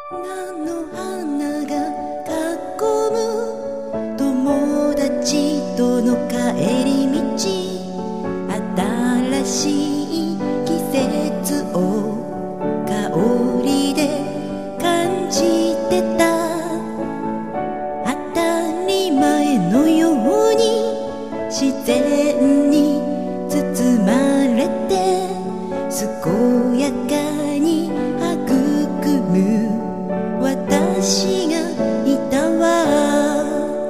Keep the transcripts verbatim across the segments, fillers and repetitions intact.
菜の花が囲む友達との帰り道、新しい季節を香りで感じてた。当たり前のように自然に包まれて、健やかに育む私がいたわ。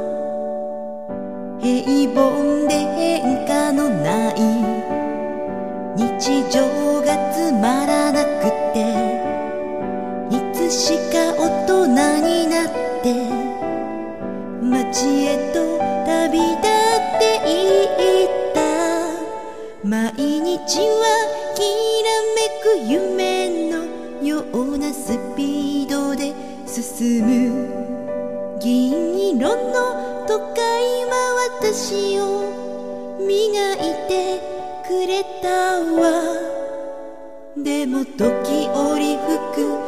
平凡で変化のない日常がつまらなくて、いつしか大人になって街へと旅立っていった。毎日はきらめく夢のようなスピードで進む。銀色の都会は私を磨いてくれたわ。でも時折吹く